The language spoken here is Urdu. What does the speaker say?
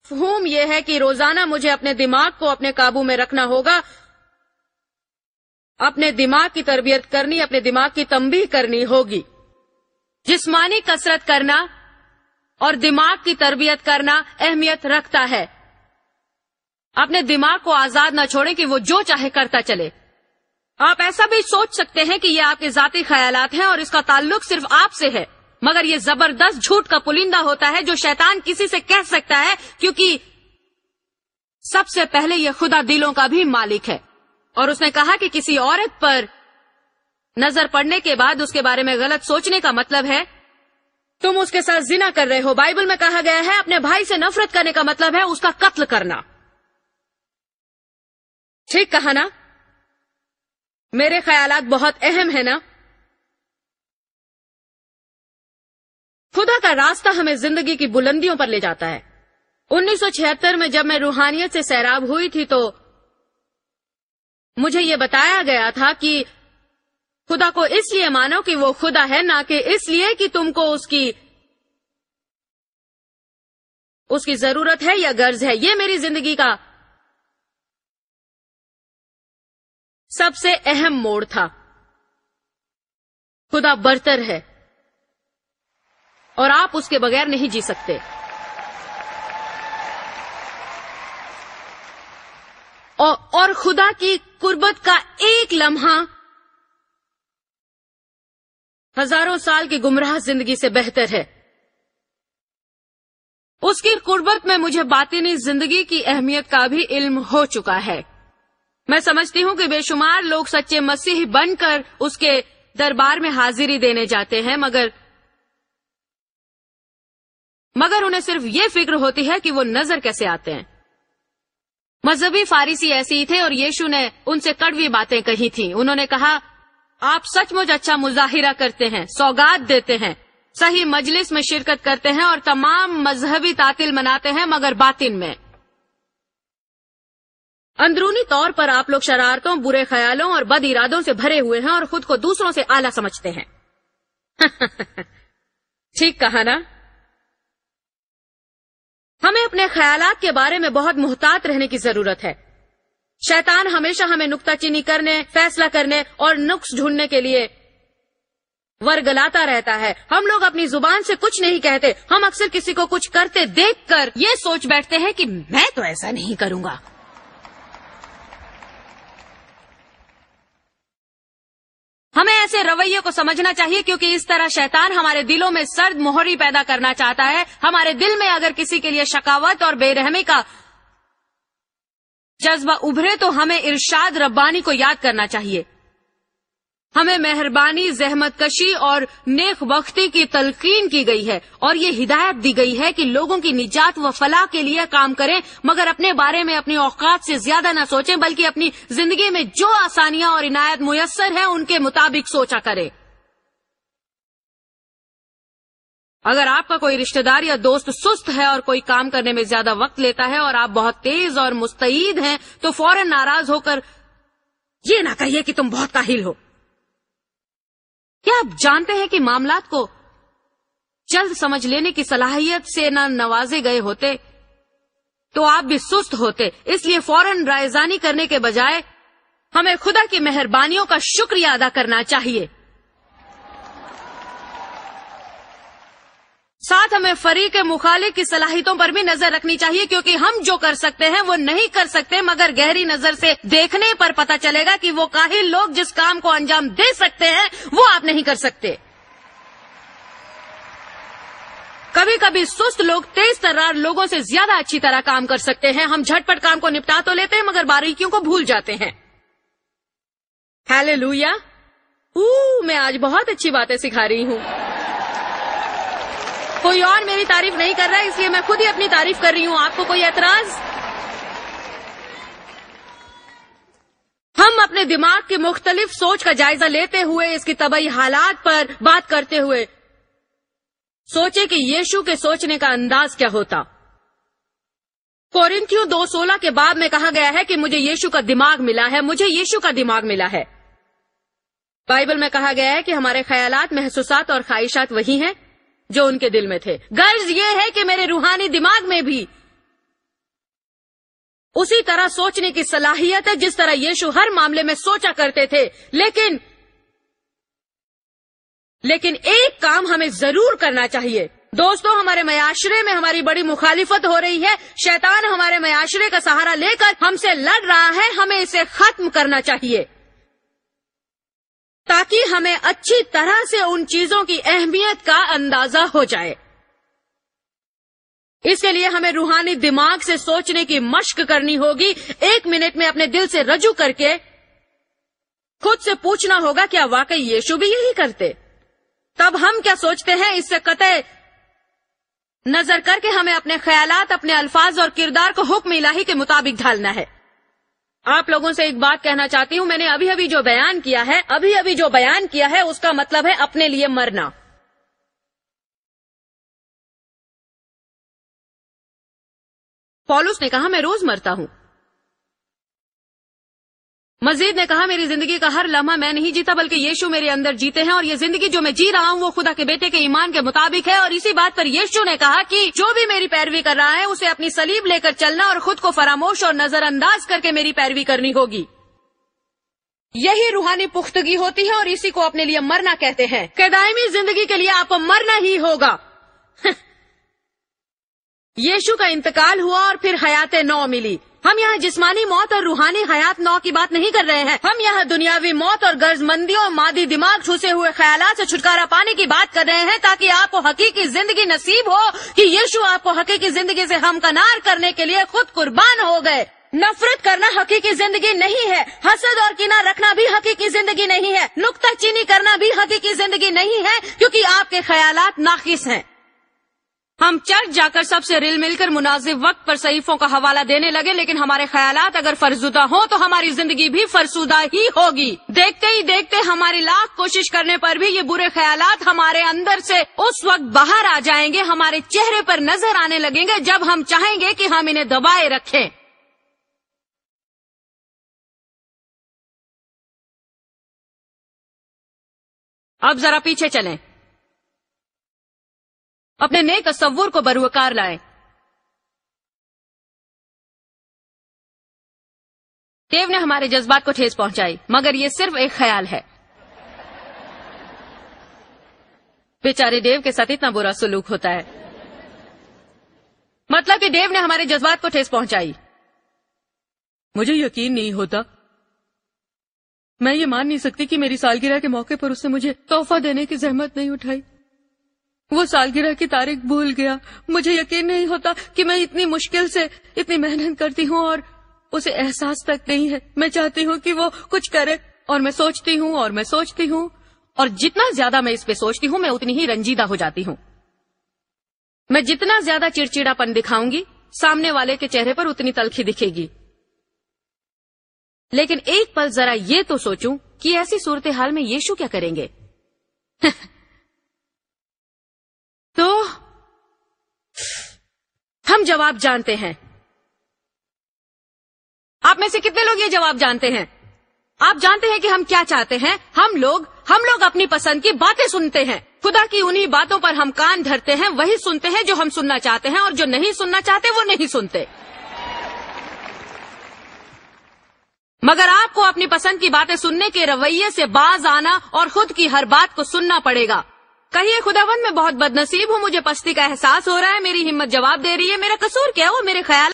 مفہوم یہ ہے کہ روزانہ مجھے اپنے دماغ کو اپنے قابو میں رکھنا ہوگا، اپنے دماغ کی تربیت کرنی، اپنے دماغ کی تنبیہ کرنی ہوگی۔ جسمانی کسرت کرنا اور دماغ کی تربیت کرنا اہمیت رکھتا ہے۔ اپنے دماغ کو آزاد نہ چھوڑیں کہ وہ جو چاہے کرتا چلے۔ آپ ایسا بھی سوچ سکتے ہیں کہ یہ آپ کے ذاتی خیالات ہیں اور اس کا تعلق صرف آپ سے ہے، مگر یہ زبردست جھوٹ کا پلندہ ہوتا ہے جو شیطان کسی سے کہہ سکتا ہے، کیونکہ سب سے پہلے یہ خدا دلوں کا بھی مالک ہے، اور اس نے کہا کہ کسی عورت پر نظر پڑنے کے بعد اس کے بارے میں غلط سوچنے کا مطلب ہے تم اس کے ساتھ زنا کر رہے ہو۔ بائبل میں کہا گیا ہے اپنے بھائی سے نفرت کرنے کا مطلب ہے اس کا قتل کرنا۔ ٹھیک کہا نا؟ میرے خیالات بہت اہم ہیں نا؟ خدا کا راستہ ہمیں زندگی کی بلندیوں پر لے جاتا ہے۔ 1976 میں جب میں روحانیت سے سیراب ہوئی تھی تو مجھے یہ بتایا گیا تھا کہ خدا کو اس لیے مانو کہ وہ خدا ہے، نہ کہ اس لیے کہ تم کو اس کی ضرورت ہے یا غرض ہے۔ یہ میری زندگی کا سب سے اہم موڑ تھا۔ خدا برتر ہے اور آپ اس کے بغیر نہیں جی سکتے۔ اور خدا کی قربت کا ایک لمحہ ہزاروں سال کی گمراہ زندگی سے بہتر ہے۔ اس کی قربت میں مجھے باطنی زندگی کی اہمیت کا بھی علم ہو چکا ہے۔ میں سمجھتی ہوں کہ بے شمار لوگ سچے مسیحی بن کر اس کے دربار میں حاضری دینے جاتے ہیں، مگر انہیں صرف یہ فکر ہوتی ہے کہ وہ نظر کیسے آتے ہیں۔ مذہبی فارسی ایسے ہی تھے اور یشو نے ان سے کڑوی باتیں کہی تھیں۔ انہوں نے کہا آپ سچ مچ اچھا مظاہرہ کرتے ہیں، سوگات دیتے ہیں، صحیح مجلس میں شرکت کرتے ہیں اور تمام مذہبی تعطیل مناتے ہیں، مگر باطن میں اندرونی طور پر آپ لوگ شرارتوں، برے خیالوں اور بد ارادوں سے بھرے ہوئے ہیں اور خود کو دوسروں سے اعلیٰ سمجھتے ہیں۔ ٹھیک کہا نا؟ ہمیں اپنے خیالات کے بارے میں بہت محتاط رہنے کی ضرورت ہے۔ شیطان ہمیشہ ہمیں نکتہ چینی کرنے، فیصلہ کرنے اور نقص ڈھونڈنے کے لیے ورگلاتا رہتا ہے۔ ہم لوگ اپنی زبان سے کچھ نہیں کہتے، ہم اکثر کسی کو کچھ کرتے دیکھ کر یہ سوچ بیٹھتے ہیں کہ میں تو ایسا نہیں کروں گا۔ ہمیں ایسے رویے کو سمجھنا چاہیے کیونکہ اس طرح شیطان ہمارے دلوں میں سرد مہری پیدا کرنا چاہتا ہے۔ ہمارے دل میں اگر کسی کے لیے شقاوت اور بے رحمی کا جذبہ ابھرے تو ہمیں ارشاد ربانی کو یاد کرنا چاہیے۔ ہمیں مہربانی، زحمت کشی اور نیک بختی کی تلقین کی گئی ہے اور یہ ہدایت دی گئی ہے کہ لوگوں کی نجات و فلاح کے لیے کام کریں، مگر اپنے بارے میں اپنی اوقات سے زیادہ نہ سوچیں، بلکہ اپنی زندگی میں جو آسانیاں اور عنایت میسر ہیں ان کے مطابق سوچا کریں۔ اگر آپ کا کوئی رشتہ دار یا دوست سست ہے اور کوئی کام کرنے میں زیادہ وقت لیتا ہے اور آپ بہت تیز اور مستعد ہیں تو فوراً ناراض ہو کر یہ نہ کہیے کہ تم بہت کاہل ہو۔ کیا آپ جانتے ہیں کہ معاملات کو جلد سمجھ لینے کی صلاحیت سے نہ نوازے گئے ہوتے تو آپ بھی سست ہوتے؟ اس لیے فوراً رائزانی کرنے کے بجائے ہمیں خدا کی مہربانیوں کا شکریہ ادا کرنا چاہیے۔ ساتھ ہمیں فریق مخالف کی صلاحیتوں پر بھی نظر رکھنی چاہیے، کیونکہ ہم جو کر سکتے ہیں وہ نہیں کر سکتے، مگر گہری نظر سے دیکھنے پر پتہ چلے گا کہ وہ کاہل لوگ جس کام کو انجام دے سکتے ہیں وہ آپ نہیں کر سکتے۔ کبھی کبھی سست لوگ تیز ترار لوگوں سے زیادہ اچھی طرح کام کر سکتے ہیں۔ ہم جھٹ پٹ کام کو نپٹا تو لیتے ہیں مگر باریکیوں کو بھول جاتے ہیں۔ ہیلیلویا! میں آج بہت اچھی باتیں سکھا رہی ہوں۔ کوئی اور میری تعریف نہیں کر رہا ہے، اس لیے میں خود ہی اپنی تعریف کر رہی ہوں۔ آپ کو کوئی اعتراض؟ ہم اپنے دماغ کی مختلف سوچ کا جائزہ لیتے ہوئے اس کی طبعی حالات پر بات کرتے ہوئے سوچے کہ یشوع کے سوچنے کا انداز کیا ہوتا۔ کورنتھیوں 2:16 کے باب میں کہا گیا ہے کہ مجھے یشوع کا دماغ ملا ہے، مجھے یشوع کا دماغ ملا ہے۔ بائبل میں کہا گیا ہے کہ ہمارے خیالات، محسوسات اور خواہشات وہی ہیں جو ان کے دل میں تھے۔ غرض یہ ہے کہ میرے روحانی دماغ میں بھی اسی طرح سوچنے کی صلاحیت ہے جس طرح یشوع ہر معاملے میں سوچا کرتے تھے. لیکن ایک کام ہمیں ضرور کرنا چاہیے. دوستو، ہمارے معاشرے میں ہماری بڑی مخالفت ہو رہی ہے. شیطان ہمارے معاشرے کا سہارا لے کر ہم سے لڑ رہا ہے. ہمیں اسے ختم کرنا چاہیے تاکہ ہمیں اچھی طرح سے ان چیزوں کی اہمیت کا اندازہ ہو جائے. اس کے لیے ہمیں روحانی دماغ سے سوچنے کی مشق کرنی ہوگی. 1 منٹ میں اپنے دل سے رجوع کر کے خود سے پوچھنا ہوگا کیا واقعی یشوع بھی یہی کرتے؟ تب ہم کیا سوچتے ہیں اس سے قطع نظر کر کے ہمیں اپنے خیالات، اپنے الفاظ اور کردار کو حکم الہی کے مطابق ڈھالنا ہے. آپ لوگوں سے ایک بات کہنا چاہتی ہوں. میں نے ابھی جو بیان کیا ہے اس کا مطلب ہے اپنے لیے مرنا. پولس نے کہا میں روز مرتا ہوں. مزید نے کہا میری زندگی کا ہر لمحہ میں نہیں جیتا بلکہ یشوع میرے اندر جیتے ہیں، اور یہ زندگی جو میں جی رہا ہوں وہ خدا کے بیٹے کے ایمان کے مطابق ہے. اور اسی بات پر یشوع نے کہا کہ جو بھی میری پیروی کر رہا ہے اسے اپنی صلیب لے کر چلنا اور خود کو فراموش اور نظر انداز کر کے میری پیروی کرنی ہوگی. یہی روحانی پختگی ہوتی ہے اور اسی کو اپنے لیے مرنا کہتے ہیں کہ دائمی زندگی کے لیے آپ کو مرنا ہی ہوگا. یشوع کا انتقال ہوا اور پھر حیات نو ملی. ہم یہاں جسمانی موت اور روحانی حیات نو کی بات نہیں کر رہے ہیں. ہم یہاں دنیاوی موت اور غرض مندیوں اور مادی دماغ ٹھوسے ہوئے خیالات سے چھٹکارا پانے کی بات کر رہے ہیں تاکہ آپ کو حقیقی زندگی نصیب ہو کہ یشوع آپ کو حقیقی زندگی سے ہمکنار کرنے کے لیے خود قربان ہو گئے. نفرت کرنا حقیقی زندگی نہیں ہے. حسد اور کینہ رکھنا بھی حقیقی زندگی نہیں ہے. نکتہ چینی کرنا بھی حقیقی زندگی نہیں ہے کیونکہ آپ کے خیالات ناقص ہیں. ہم چرچ جا کر سب سے رل مل کر مناسب وقت پر صحیفوں کا حوالہ دینے لگے، لیکن ہمارے خیالات اگر فرسودہ ہوں تو ہماری زندگی بھی فرسودہ ہی ہوگی. دیکھتے ہی دیکھتے ہماری لاکھ کوشش کرنے پر بھی یہ برے خیالات ہمارے اندر سے اس وقت باہر آ جائیں گے، ہمارے چہرے پر نظر آنے لگیں گے جب ہم چاہیں گے کہ ہم انہیں دبائے رکھیں. اب ذرا پیچھے چلیں، اپنے نئے تصور کو بروکار لائیں. دیو نے ہمارے جذبات کو ٹھیس پہنچائی مگر یہ صرف ایک خیال ہے. بیچارے دیو کے ساتھ اتنا برا سلوک ہوتا ہے. مطلب کہ دیو نے ہمارے جذبات کو ٹھیس پہنچائی. مجھے یقین نہیں ہوتا، میں یہ مان نہیں سکتی کہ میری سالگرہ کے موقع پر اس نے مجھے تحفہ دینے کی زحمت نہیں اٹھائی. وہ سالگرہ کی تاریخ بھول گیا. مجھے یقین نہیں ہوتا کہ میں اتنی مشکل سے اتنی محنت کرتی ہوں اور اسے احساس تک نہیں ہے. میں چاہتی ہوں کہ وہ کچھ کرے اور میں سوچتی ہوں اور جتنا زیادہ میں اس پہ سوچتی ہوں میں اتنی ہی رنجیدہ ہو جاتی ہوں. میں جتنا زیادہ چڑچڑا پن دکھاؤں گی سامنے والے کے چہرے پر اتنی تلخی دکھے گی. لیکن ایک پل ذرا یہ تو سوچوں کہ ایسی صورتحال میں یشوع کیا کریں گے. تو ہم جواب جانتے ہیں. آپ میں سے کتنے لوگ یہ جواب جانتے ہیں؟ آپ جانتے ہیں کہ ہم کیا چاہتے ہیں. ہم لوگ اپنی پسند کی باتیں سنتے ہیں. خدا کی انہی باتوں پر ہم کان دھرتے ہیں، وہی سنتے ہیں جو ہم سننا چاہتے ہیں، اور جو نہیں سننا چاہتے وہ نہیں سنتے. مگر آپ کو اپنی پسند کی باتیں سننے کے رویے سے باز آنا اور خود کی ہر بات کو سننا پڑے گا. کہیے خداوند میں بہت بد نصیب ہوں، مجھے پستی کا احساس ہو رہا ہے، میری ہمت جواب دے رہی ہے، میرا قصور کیا؟ وہ میرے خیال